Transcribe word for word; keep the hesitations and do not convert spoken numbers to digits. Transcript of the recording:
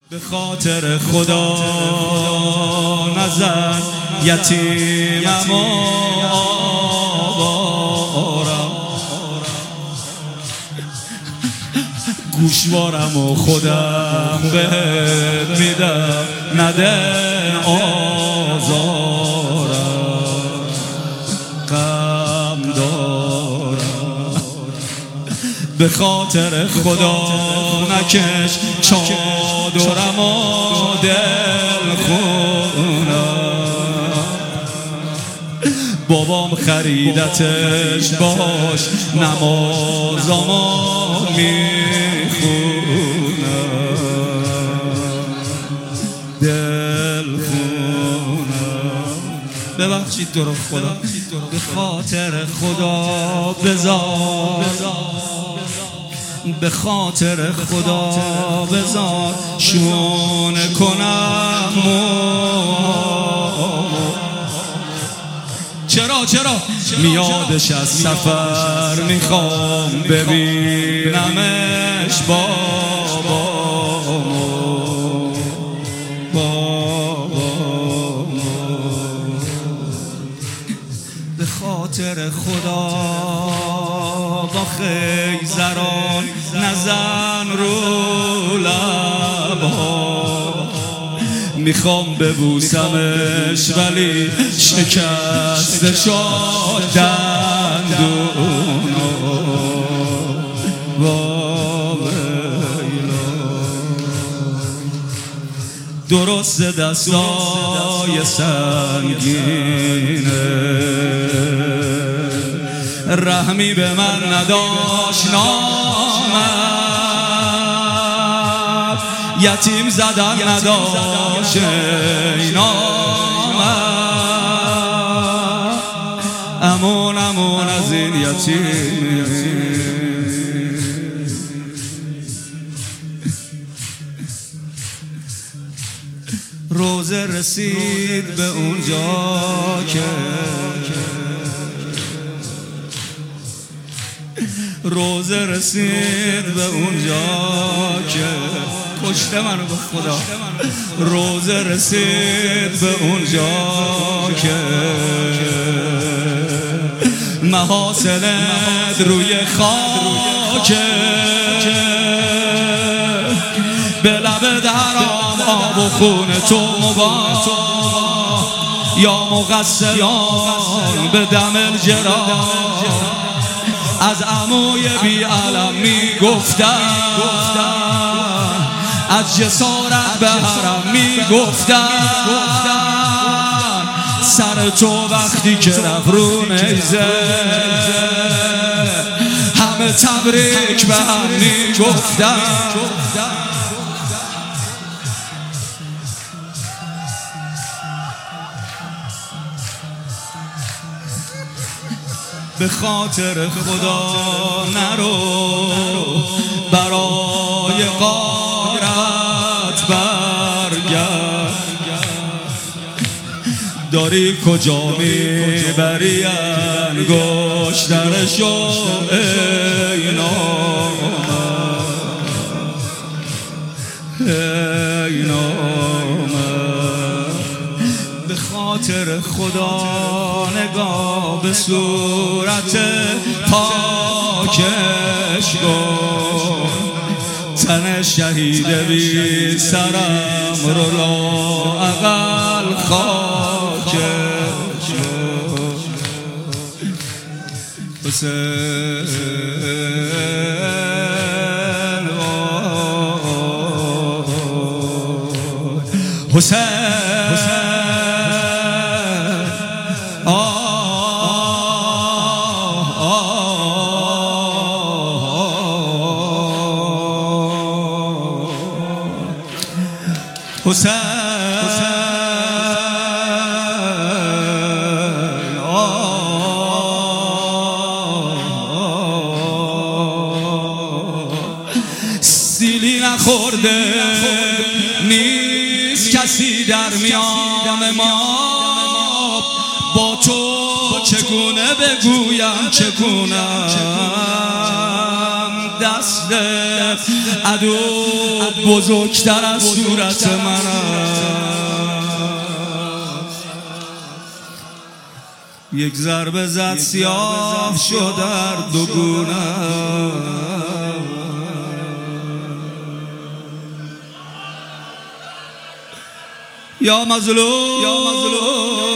به خاطر خدا نزن یتیمم آوارم، گوشوارم و خودم بهت میدم، نده آزارم، غم دارم. به خاطر خدا نکش چادرم و دل خونم، بابام خریدتش باش نمازامو میخونم، دل خونم. ببخشید تو رو خدا، به خاطر خدا بذار، به خاطر خدا بذار شونه کنم. چرا چرا میادش از سفر میخوام ببینمش بابامو، بابامو. به خاطر خدا با خیزران نزن رو لبها، میخوام ببوسمش ولی شکسته شد دندونو. درست دستای سنگینه، رحمی به من نداشت نامد، یتیم زدن نداشت نامد، امون امون از این یتیم. روزه رسید به اونجا که روزه رسید به اونجا که کشته منو به خدا. روزه رسید به اونجا که محاسنت روی خاک، به لب درام آب و خون تو مباح، یا مقصران به دم الجراح. از عموی بی علم می گفتن، از جسارت به حرم می گفتن، سر تو وقتی که رفت رو نیزه همه تبریک به هم می گفتن. به خاطر خدا نرو برای غارت برگرد، داری کجا میبری انگشترشو ای نامرد، ای نامرد. به خاطر خدا نگاه به صورت پاکش کن، تن شهید بی سرم رو لااقل خاکش کن. حسین حسین حسین سیلی نخورده نیست کسی در میان ما، با تو چگونه بگویم چگونم در دست عدو بزرگتر از صورت من. یک ضربه زد سیاه شد در دو گونه. یا مظلوم یا مظلوم